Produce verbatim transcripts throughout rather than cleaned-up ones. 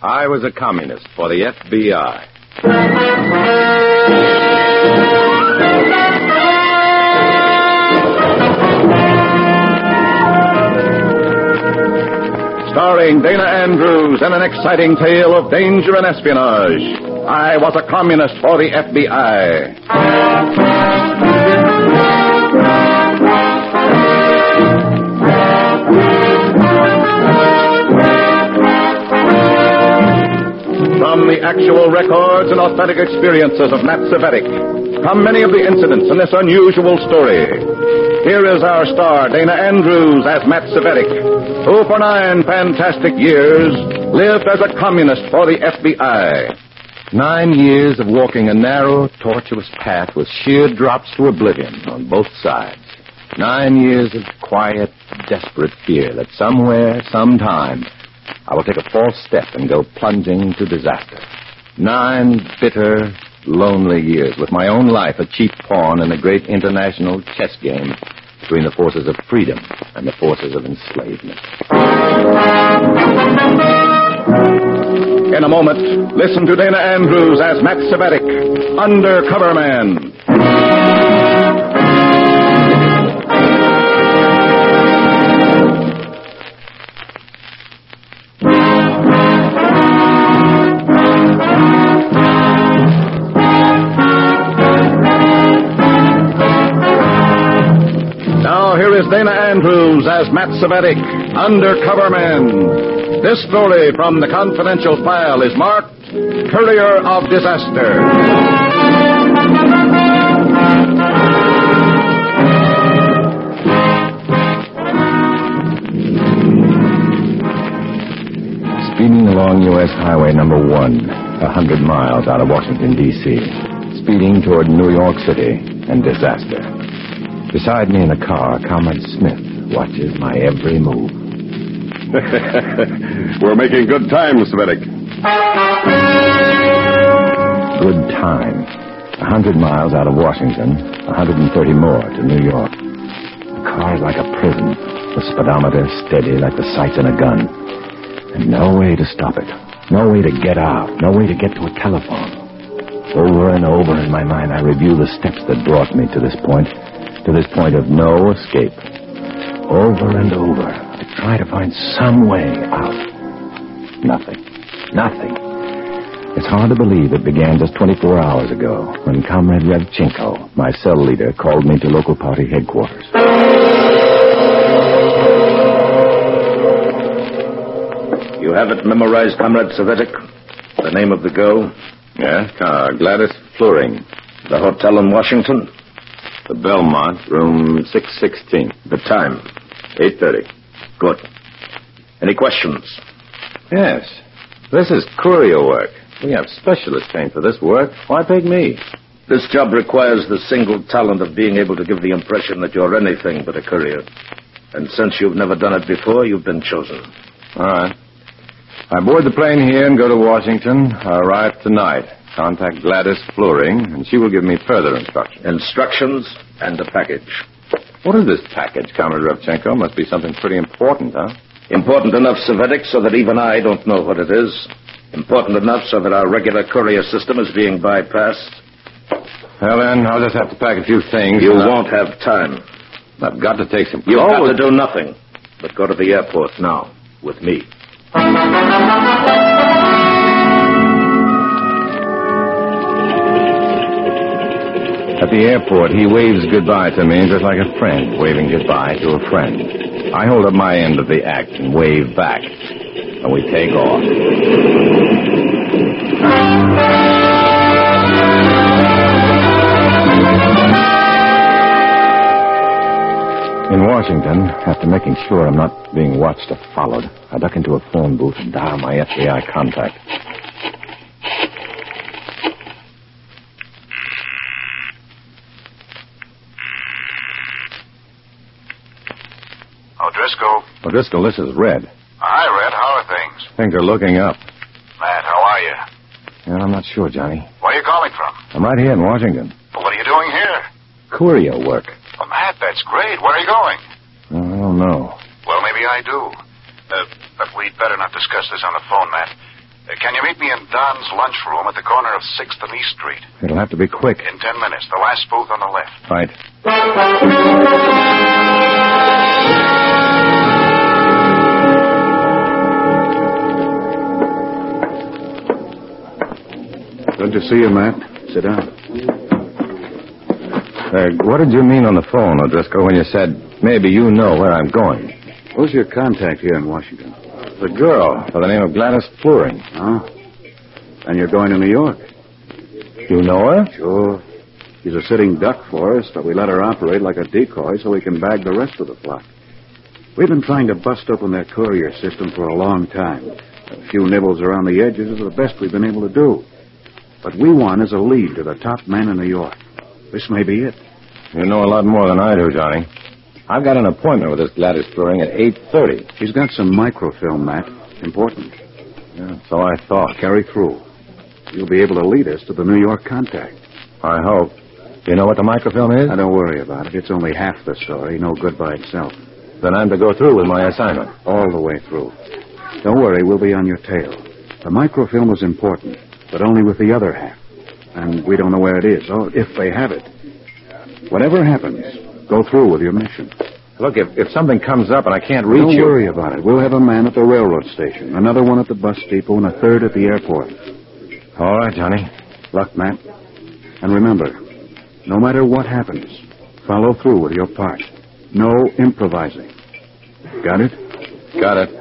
I was a communist for the F B I. Starring Dana Andrews in an exciting tale of danger and espionage. I was a communist for the F B I. From the actual records and authentic experiences of Matt Cvetic come many of the incidents in this unusual story. Here is our star, Dana Andrews, as Matt Cvetic, who for nine fantastic years lived as a communist for the F B I. Nine years of walking a narrow, tortuous path with sheer drops to oblivion on both sides. Nine years of quiet, desperate fear that somewhere, sometime, I will take a false step and go plunging to disaster. Nine bitter, lonely years with my own life a chief pawn in a great international chess game between the forces of freedom and the forces of enslavement. In a moment, listen to Dana Andrews as Matt Cvetic, Undercover Man. Dana Andrews as Matt Cvetic, Undercover Man. This story from the confidential file is marked Courier of Disaster. Speeding along U S Highway number one, a hundred miles out of Washington, D C Speeding toward New York City and disaster. Beside me in a car, Comrade Smith watches my every move. We're making good time, Cvetic. Good time. A hundred miles out of Washington, a hundred and thirty more to New York. The car's like a prison, the speedometer steady like the sights in a gun. And no way to stop it. No way to get out. No way to get to a telephone. Over and over in my mind, I review the steps that brought me to this point. To this point of no escape. Over and over, I try to find some way out. Nothing. Nothing. It's hard to believe it began just twenty-four hours ago when Comrade Revchenko, my cell leader, called me to local party headquarters. You have it memorized, Comrade Cvetic? The name of the girl? Yes, uh, Gladys Fluring. The hotel in Washington? The Belmont, room six sixteen. The time? eight thirty. Good. Any questions? Yes. This is courier work. We have specialists trained for this work. Why pick me? This job requires the single talent of being able to give the impression that you're anything but a courier. And since you've never done it before, you've been chosen. All right. I board the plane here and go to Washington. I arrive tonight. Contact Gladys Fluring, and she will give me further instructions. Instructions and a package. What is this package, Comrade Revchenko? Must be something pretty important, huh? Important enough, Cvetic, so that even I don't know what it is. Important enough so that our regular courier system is being bypassed. Well, then, I'll just have to pack a few things. You won't have time. I've got to take some... You've got to do nothing but go to the airport now with me. At the airport, he waves goodbye to me just like a friend waving goodbye to a friend. I hold up my end of the act and wave back, and we take off. In Washington, after making sure I'm not being watched or followed, I duck into a phone booth and dial my F B I contact. O'Driscoll. O'Driscoll, this is Red. Hi, Red. How are things? Things are looking up. Matt, how are you? Yeah, I'm not sure, Johnny. Where are you calling from? I'm right here in Washington. Well, what are you doing here? Courier work. Well, Matt, that's great. Where are you going? I don't know. Well, maybe I do. Uh, but we'd better not discuss this on the phone, Matt. Uh, can you meet me in Don's lunchroom at the corner of sixth and East Street? It'll have to be quick. In ten minutes. The last booth on the left. Right. Good to see you, Matt. Sit down. Uh, what did you mean on the phone, O'Driscoll, when you said maybe you know where I'm going? Who's your contact here in Washington? The girl by the name of Gladys Fleuring. Oh. And you're going to New York? You know her? Sure. She's a sitting duck for us, but we let her operate like a decoy so we can bag the rest of the flock. We've been trying to bust open their courier system for a long time. A few nibbles around the edges is the best we've been able to do. What we want is a lead to the top man in New York. This may be it. You know a lot more than I do, Johnny. I've got an appointment with this Gladys Fleuring at eight thirty. She's got some microfilm, Matt. Important. Yeah, so I thought. Carry through. You'll be able to lead us to the New York contact. I hope. You know what the microfilm is? Now, don't worry about it. It's only half the story, no good by itself. Then I'm to go through with my assignment. All the way through. Don't worry, we'll be on your tail. The microfilm was important, but only with the other half. And we don't know where it is, or if they have it. Whatever happens, go through with your mission. Look, if, if something comes up and I can't reach Don't you... Don't worry about it. We'll have a man at the railroad station, another one at the bus depot, and a third at the airport. All right, Johnny. Luck, Matt. And remember, no matter what happens, follow through with your part. No improvising. Got it? Got it.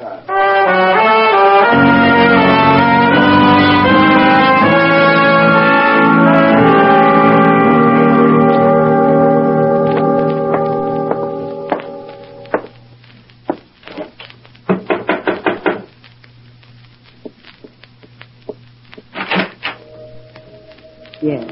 Yes.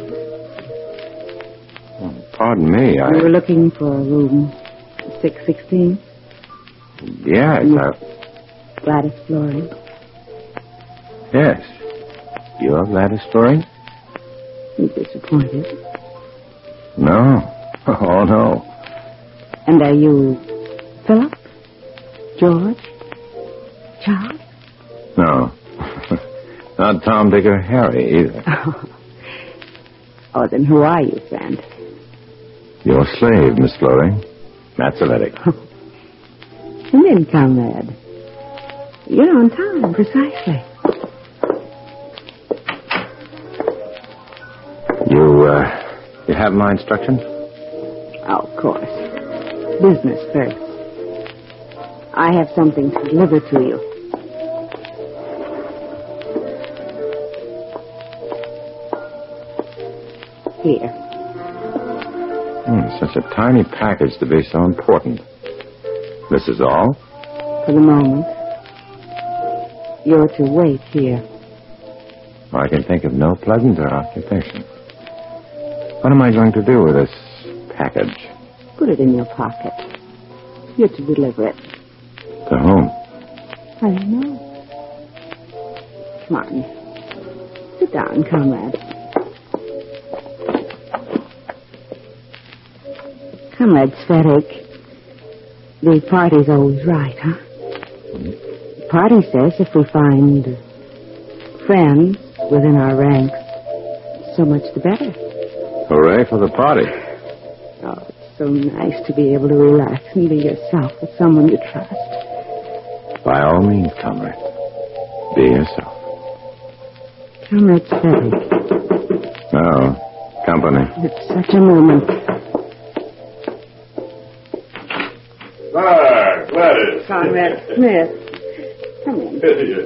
Oh, pardon me, I... You were looking for a room six sixteen? Yes, I... Gladys Fleuring. Yes. You're Gladys Fleuring? You disappointed? No. Oh, no. And are you Philip? George? Charles? No. Not Tom, Dick, or Harry, either. Oh, then who are you, friend? Your slave, Miss Fleuring. Matt Savetic. Come in, comrade. You're on time, precisely. You, uh, you have my instructions? Oh, of course. Business first. I have something to deliver to you. Here. Hmm, such a tiny package to be so important. This is all? For the moment. You're to wait here. I can think of no pleasanter occupation. What am I going to do with this package? Put it in your pocket. You're to deliver it. To whom? I don't know. Come on. Sit down, comrade. Comrade Savetic, the party's always right, huh? The party says if we find friends within our ranks, so much the better. Hooray for the party. Oh, it's so nice to be able to relax and be yourself with someone you trust. By all means, comrade. Be yourself. Comrade Savetic. Oh, company. It's such a moment. Ah, Gladys. Conrad Smith. Come in.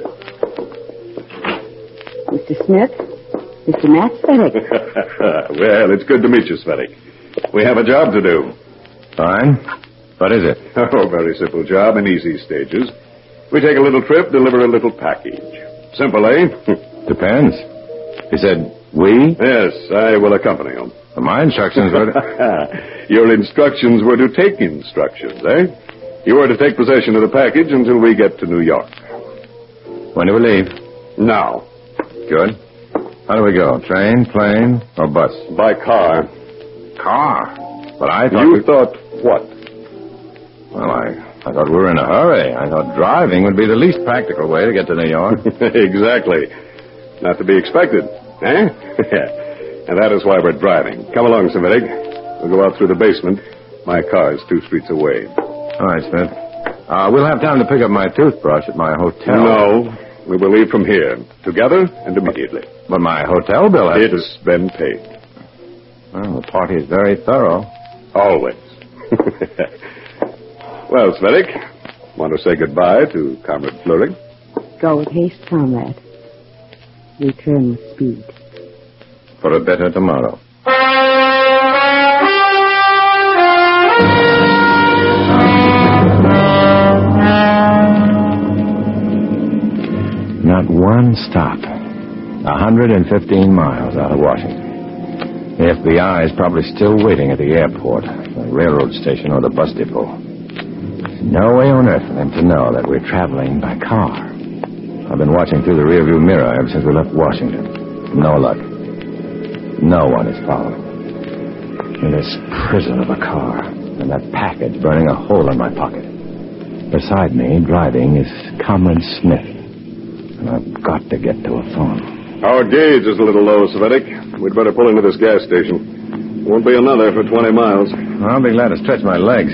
Mister Smith, Mister Matt Savetic. Well, it's good to meet you, Savetic. We have a job to do. Fine. What is it? Oh, very simple job in easy stages. We take a little trip, deliver a little package. Simple, eh? Depends. You said we? Yes, I will accompany you. My instructions were to... Your instructions were to take instructions, eh? You were to take possession of the package until we get to New York. When do we leave? Now. Good. How do we go? Train, plane, or bus? By car. Car. But I thought... You we... thought what? Well, I I thought we were in a hurry. I thought driving would be the least practical way to get to New York. Exactly. Not to be expected, eh? And that is why we're driving. Come along, Semitic. We'll go out through the basement. My car is two streets away. All right, Smith. Uh, we'll have time to pick up my toothbrush at my hotel. No, we will leave from here, together and immediately. But my hotel bill has It's to... been paid. Well, the party is very thorough. Always. Well, Semitic, want to say goodbye to Comrade Fleury? Go with haste, comrade. Return with speed. For a better tomorrow. Not one stop. one hundred fifteen miles out of Washington. The F B I is probably still waiting at the airport, the railroad station, or the bus depot. No way on earth for them to know that we're traveling by car. I've been watching through the rearview mirror ever since we left Washington. No luck. No one is following. In this prison of a car, and that package burning a hole in my pocket. Beside me, driving, is Comrade Smith. And I've got to get to a phone. Our gauge is a little low, Semitic. We'd better pull into this gas station. Won't be another for twenty miles. I'll be glad to stretch my legs.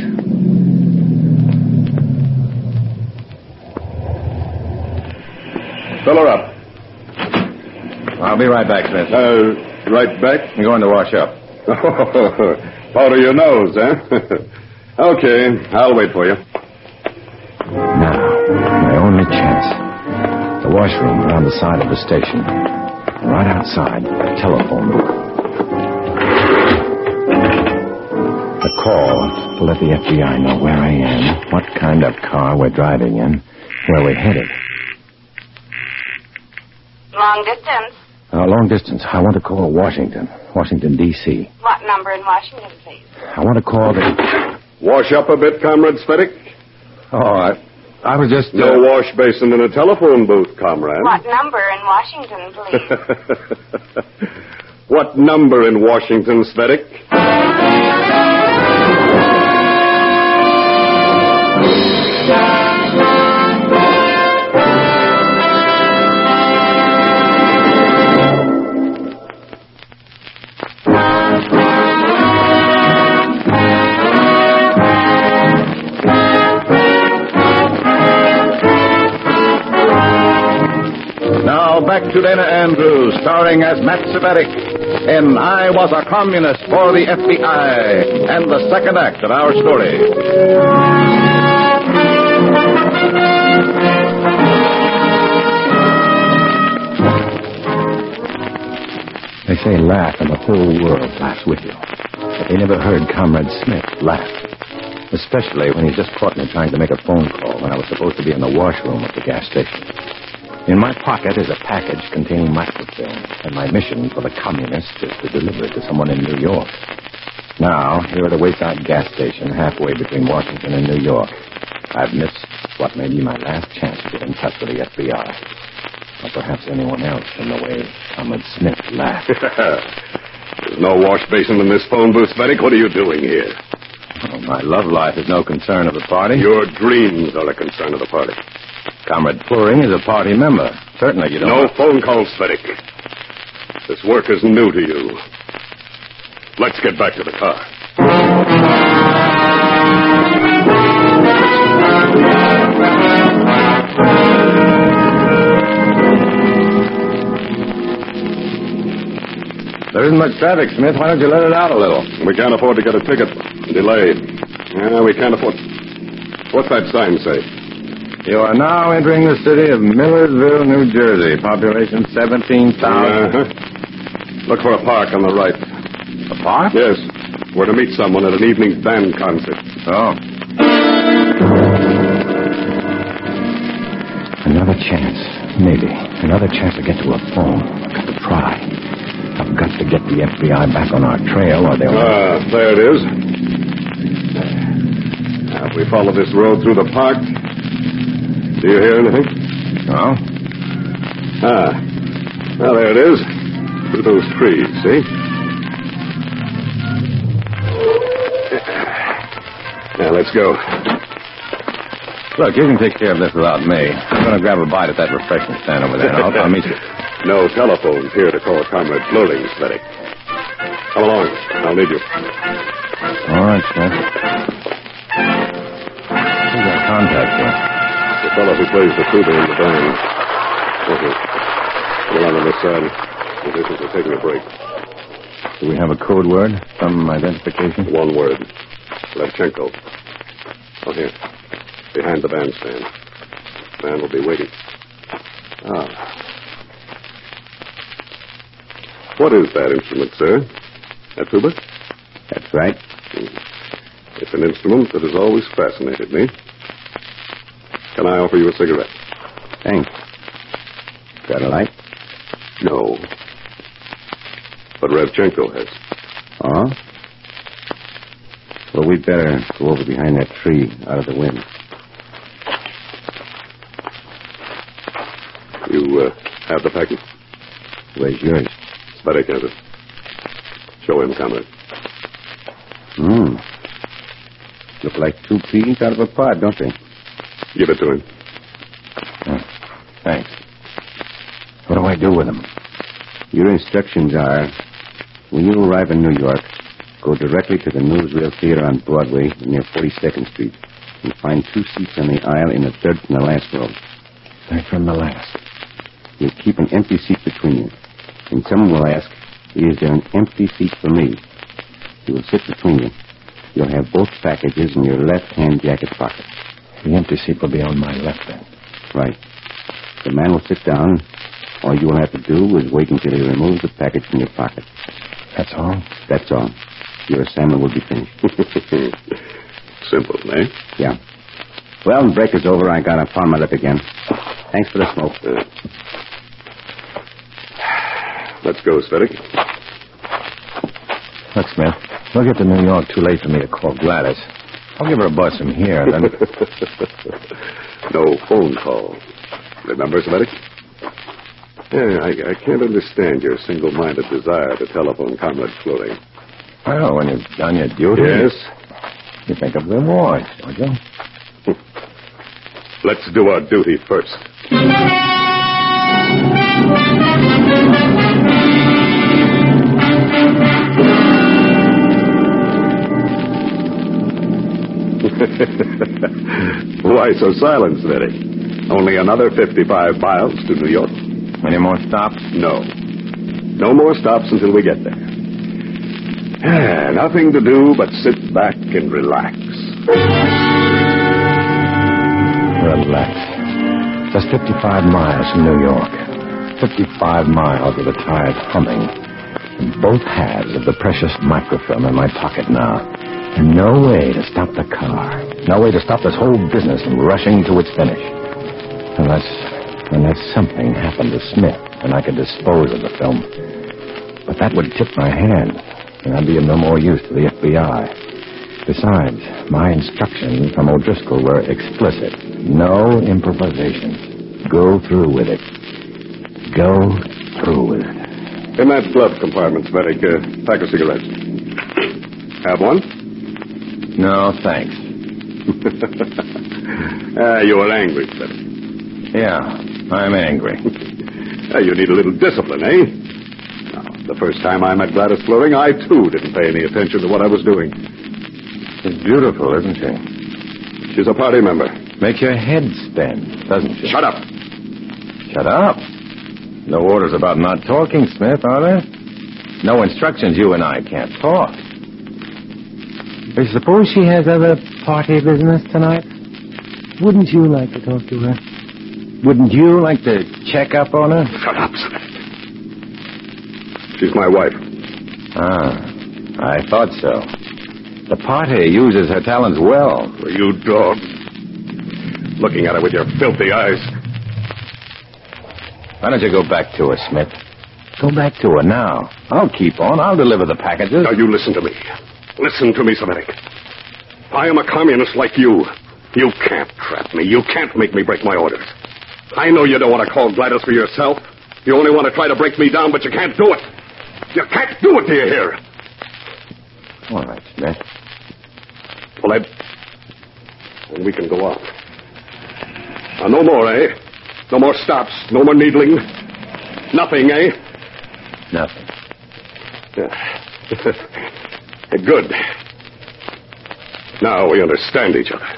Fill her up. I'll be right back, Smith. Uh, right back? I'm going to wash up. Powder your nose, eh? Okay, I'll wait for you. Now, my only chance. The washroom around the side of the station. Right outside, a telephone booth. A call to let the F B I know where I am, what kind of car we're driving in, where we're headed. Long distance. Uh, long distance. I want to call Washington. Washington, D C What number in Washington, please? I want to call the... Wash up a bit, Comrade Smitic. Oh, I, I was just... Uh... No wash basin in a telephone booth, comrade. What number in Washington, please? What number in Washington, Smitic? Back to Dana Andrews, starring as Matt Cvetic in I Was a Communist for the F B I, and the second act of our story. They say laugh and the whole world laughs with you. But they never heard Comrade Smith laugh. Especially when he just caught me trying to make a phone call when I was supposed to be in the washroom at the gas station. In my pocket is a package containing microfilm, and my mission for the communists is to deliver it to someone in New York. Now, here at a wayside gas station halfway between Washington and New York, I've missed what may be my last chance to get in touch with the F B I. Or perhaps anyone else in the way Comrade Smith laughed. There's no wash basin in this phone booth, Smitic. What are you doing here? Oh, my love life is no concern of the party. Your dreams are a concern of the party. Comrade Pluring is a party member. Certainly you don't... No phone calls, Smitic. This work is new to you. Let's get back to the car. There isn't much traffic, Smith. Why don't you let it out a little? We can't afford to get a ticket. Delayed. Yeah, we can't afford... What's that sign say? You are now entering the city of Millersville, New Jersey. Population seventeen thousand. Uh-huh. Look for a park on the right. A park? Yes. We're to meet someone at an evening band concert. Oh. Another chance. Maybe. Another chance to get to a phone. I've got to try. I've got to get the F B I back on our trail or they'll... Ah, there it is. Now, if we follow this road through the park... Do you hear anything? No. Ah. Well, there it is. Through those trees, see? Now, let's go. Look, you can take care of this without me. I'm going to grab a bite at that refreshment stand over there, and I'll, I'll meet you. No telephones here to call Comrade Fluring, Smitty. Come along. I'll need you. All right, Smith. Who's that contact here? The fellow who plays the tuba in the band. Okay. Come along on this side. Musicians are taking a break. Do we have a code word? Some identification? One word. Levchenko. Oh, here. Behind the bandstand. Man will be waiting. Ah. What is that instrument, sir? A tuba? That's right. It's an instrument that has always fascinated me. Can I offer you a cigarette? Thanks. Got a light? No. But Revchenko has. Oh? Well, we'd better go over behind that tree, out of the wind. You, uh, have the package? Where's yours? Spadek has it. Show him, comrade. Hmm. Look like two peas out of a pod, don't they? Give it to him. Oh, thanks. What do I do with them? Your instructions are, when you arrive in New York, go directly to the Newsreel Theater on Broadway near forty-second Street and find two seats on the aisle in the third from the last row. Third from the last. You'll keep an empty seat between you. And someone will ask, is there an empty seat for me? You will sit between you. You'll have both packages in your left-hand jacket pocket. The empty seat will be on my left then. Right. The man will sit down. All you will have to do is wait until he removes the package from your pocket. That's all? That's all. Your assignment will be finished. Simple, eh? Yeah. Well, the break is over. I got a pound my lip again. Thanks for the smoke. Uh, let's go, Svedek. Look, Smith, we'll get to New York too late for me to call Gladys. I'll give her a buzz from here, then... No phone call. Remember, Svedek? Yeah, I, I can't understand your single-minded desire to telephone Comrade Fluring. Well, when you've done your duty... Yes? You think of rewards, don't you? Let's do our duty first. Why so silent, Smitty? Only another fifty-five miles to New York. Any more stops? No. No more stops until we get there. Nothing to do but sit back and relax. Relax. Just fifty-five miles from New York. fifty-five miles of the tired humming. And both halves of the precious microfilm in my pocket now. And no way to stop the car. No way to stop this whole business from rushing to its finish. Unless, unless something happened to Smith and I could dispose of the film. But that would tip my hand, and I'd be of no more use to the F B I. Besides, my instructions from O'Driscoll were explicit. No improvisations. Go through with it. Go through with it. In that glove compartment, Svedek, uh, pack of cigarettes. Have one? No, thanks. uh, you were angry, Svedek. Yeah, I'm angry. uh, you need a little discipline, eh? Now, the first time I met Gladys Fluring, I, too, didn't pay any attention to what I was doing. She's beautiful, isn't she? She's a party member. Makes your head spin, doesn't she? Shut up. Shut up? No orders about not talking, Smith, are there? No instructions. You and I can't talk. I suppose she has other party business tonight? Wouldn't you like to talk to her? Wouldn't you like to check up on her? Shut up, Svedek. She's my wife. Ah, I thought so. The party uses her talents well. Well, you dog. Looking at her with your filthy eyes. Why don't you go back to her, Smith? Go back to her now. I'll keep on. I'll deliver the packages. Now, you listen to me. Listen to me, Svedek. I am a communist like you. You can't trap me. You can't make me break my orders. I know you don't want to call Gladys for yourself. You only want to try to break me down, but you can't do it. You can't do it, do you hear? All right, Smith. Well, then, then we can go on. Now, no more, eh? No more stops. No more needling. Nothing, eh? Nothing. Yeah. Good. Now we understand each other.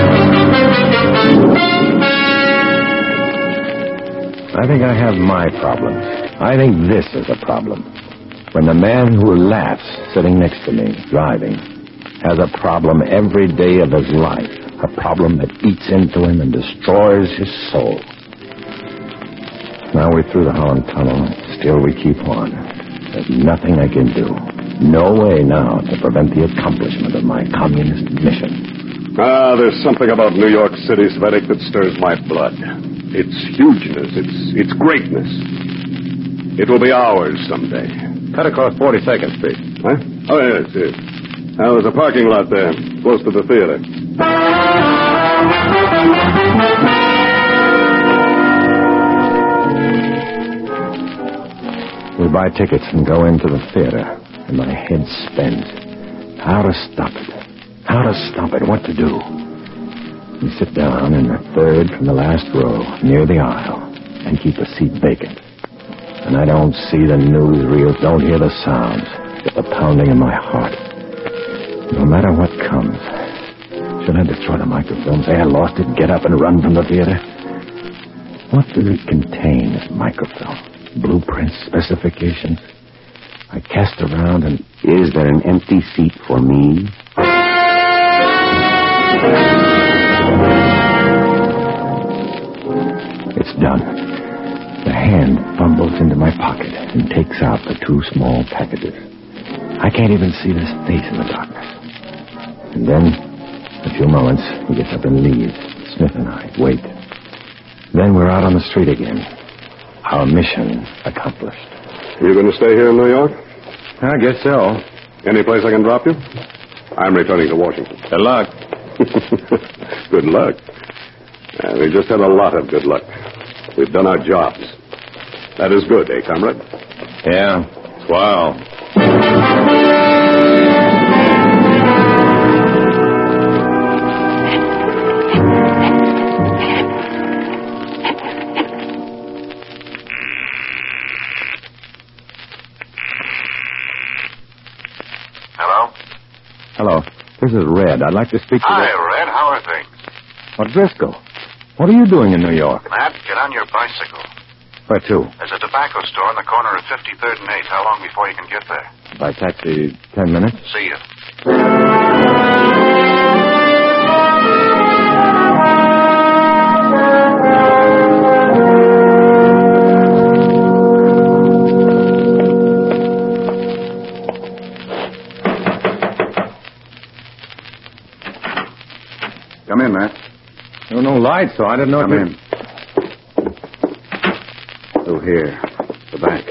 I think I have my problems. I think this is a problem. When the man who laughs sitting next to me, driving, has a problem every day of his life. A problem that eats into him and destroys his soul. Now we're through the Holland Tunnel. Still we keep on. There's nothing I can do. No way now to prevent the accomplishment of my communist mission. Ah, there's something about New York City, Svedek, that stirs my blood. Its hugeness, its its greatness. It will be ours someday. Cut across forty-second Street. Huh? Oh, yes, yes. Now, there's a parking lot there, close to the theater. We buy tickets and go into the theater, and my head spins. How to stop it? How to stop it? What to do? We sit down in the third from the last row, near the aisle, and keep a seat vacant. And I don't see the newsreels, don't hear the sounds, just the pounding in my heart. No matter what comes. Should I destroy the microfilm, say I lost it, get up and run from the theater? What does it contain, this microfilm? Blueprints, specifications? I cast around and... Is there an empty seat for me? It's done. The hand fumbles into my pocket and takes out the two small packages. I can't even see this face in the darkness. And then, a few moments, he gets up and leaves. Smith and I wait. Then we're out on the street again. Our mission accomplished. You going to stay here in New York? I guess so. Any place I can drop you? I'm returning to Washington. Good luck. Good luck. Uh, we just had a lot of good luck. We've done our jobs. That is good, eh, comrade? Yeah. Wow. Hello? Hello. This is Red. I'd like to speak to Hi, you. Red. How are things? O'Driscoll. What are you doing in New York? Matt, get on your bicycle. Where to? There's a tobacco store on the corner of fifty-third and eighth. How long before you can get there? By taxi, ten minutes. See you. Come in, Matt. There were no lights, so I didn't know... Come if in. Through here. The back.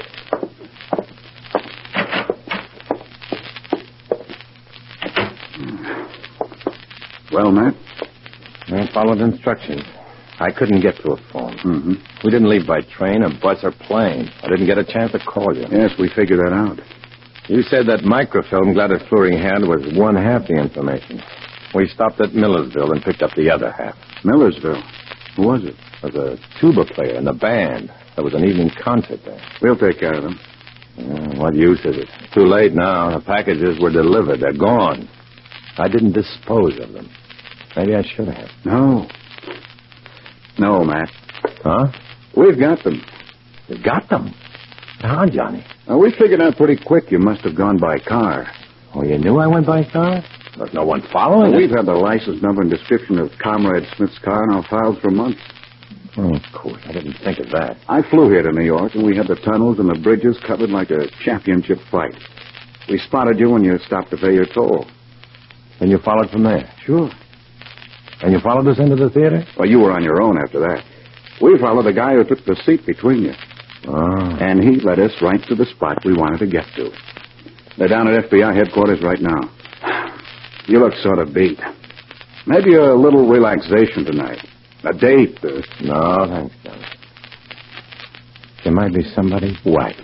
Well, Matt? I followed instructions. I couldn't get to a phone. Mm-hmm. We didn't leave by train, a bus, or plane. I didn't get a chance to call you. Yes, we figured that out. You said that microfilm Gladys Fleury had was one half the information. We stopped at Millersville and picked up the other half. Millersville? Who was it? There was a tuba player in the band. There was an evening concert there. We'll take care of them. Uh, what use is it? Too late now. The packages were delivered. They're gone. I didn't dispose of them. Maybe I should have. No. No, Matt. Huh? We've got them. You got them? How, Johnny? Now, we figured out pretty quick you must have gone by car. Oh, you knew I went by car? There's no one following Well, it. we've had the license number and description of Comrade Smith's car in our files for months. Oh, of course. I didn't think of that. I flew here to New York, and we had the tunnels and the bridges covered like a championship fight. We spotted you when you stopped to pay your toll. And you followed from there? Sure. And you followed us into the theater? Well, you were on your own after that. We followed the guy who took the seat between you. Oh. And he led us right to the spot we wanted to get to. They're down at F B I headquarters right now. You look sort of beat. Maybe a little relaxation tonight. A date. Uh... No, thanks, Johnny. There might be somebody's wife.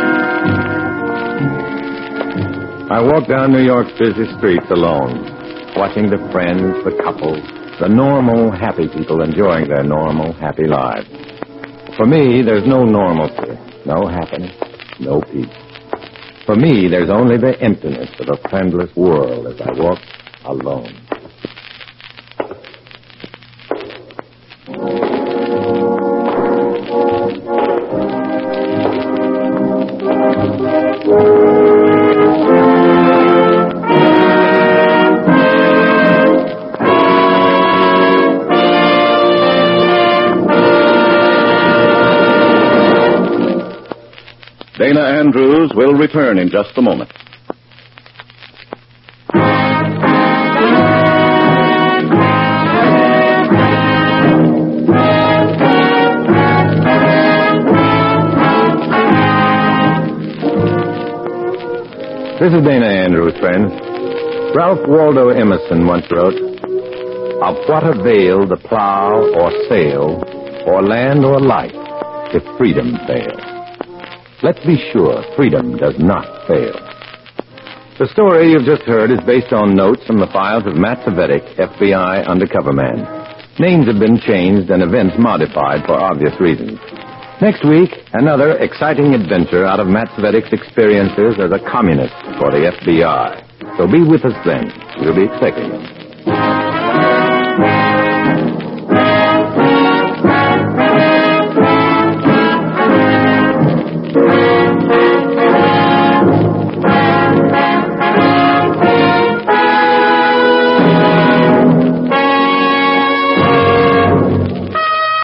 I walked down New York's busy streets alone. watching the friends, the couples, the normal, happy people enjoying their normal, happy lives. For me, there's no normalcy, no happiness, no peace. For me, there's only the emptiness of a friendless world as I walk alone. Dana Andrews will return in just a moment. This is Dana Andrews, friends. Ralph Waldo Emerson once wrote, "Of what avail the plow or sail, or land or life, if freedom fail?" Let's be sure freedom does not fail. The story you've just heard is based on notes from the files of Matt Cvetic, F B I undercover man. Names have been changed and events modified for obvious reasons. Next week, another exciting adventure out of Matt Cvetic's experiences as a communist for the F B I. So be with us then. We'll be expecting you.